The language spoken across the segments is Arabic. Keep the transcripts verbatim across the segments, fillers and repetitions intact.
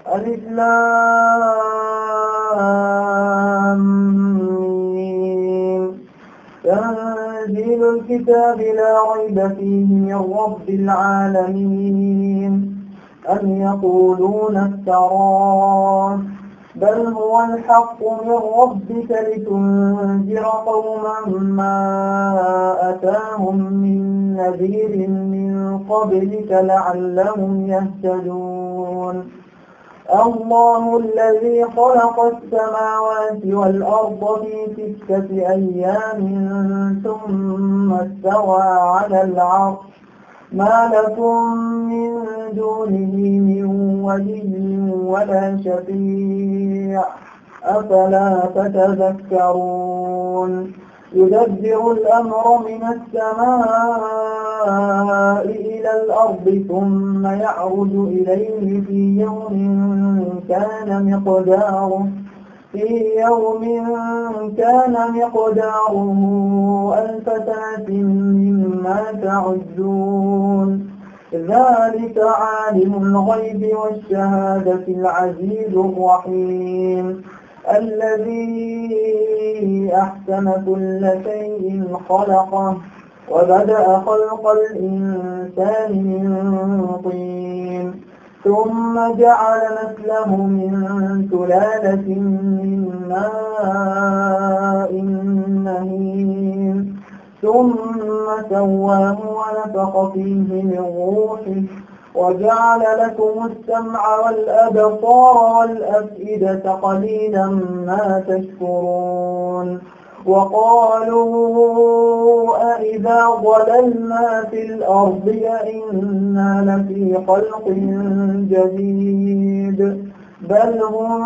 ألف لام ميم تنزيل الكتاب لا ريب فيه من رب العالمين أم يقولون افتراه بل هو الحق من ربك لتنذر قوما ما أتاهم من نذير من قبلك لعلهم يهتدون الله الذي خلق السماوات والأرض في ستة أيام ثم استوى على العرش ما لكم من دونه من ولي ولا شفيع أفلا تتذكرون يدبر الأمر من السماء إلى الأرض ثم يعرج إليه في يوم كان مقداره في يوم كان مقداره ألف سنة مما تعدون ذلك عالم الغيب والشهادة العزيز الرحيم الذي أحسن كل شيء خلقه وبدأ خلق الإنسان من طين ثم جعل نسله من سلالة من ماء مهين ثم سواه ونفخ فيه من روحه وجعل لكم السمع والأبصار والأفئدة قليلا ما تشكرون وقالوا أإذا ضللنا في الأرض أإنا لفي خلق جديد بل هم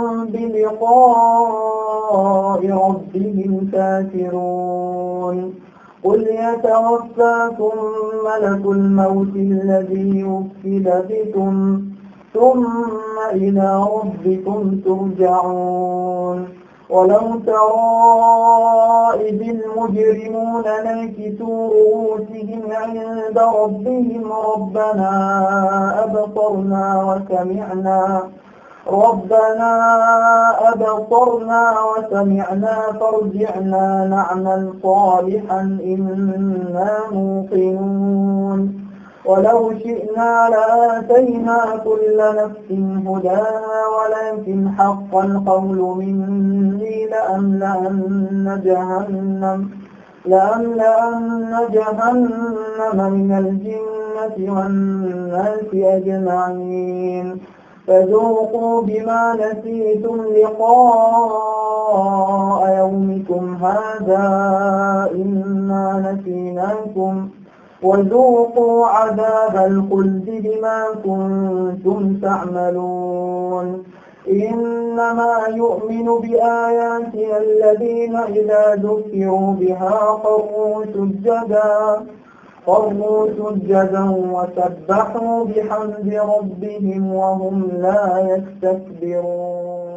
بلقاء ربهم كافرون قل يتوفاكم ملك الموت الذي وكل بكم ثم إلى ربكم ترجعون ولو ترى إذ المجرمون ناكسوا رؤوسهم عند ربهم ربنا أبصرنا وسمعنا ربنا أبصرنا وسمعنا فارجعنا نعمل صالحا إنا موقنون ولو شئنا لآتينا كل نفس هداها ولكن حق القول مني لأملأن جهنم لأملأن جهنم من الجنة والناس أجمعين فذوقوا بما نسيتم لقاء يومكم هذا إنا نسيناكم وذوقوا عذاب الخلد بما كنتم تعملون إنما يؤمن بآياتنا الذين إذا ذكروا بها خروا سجدا خروا سجدا وسبحوا بحمد ربهم وهم لا يستكبرون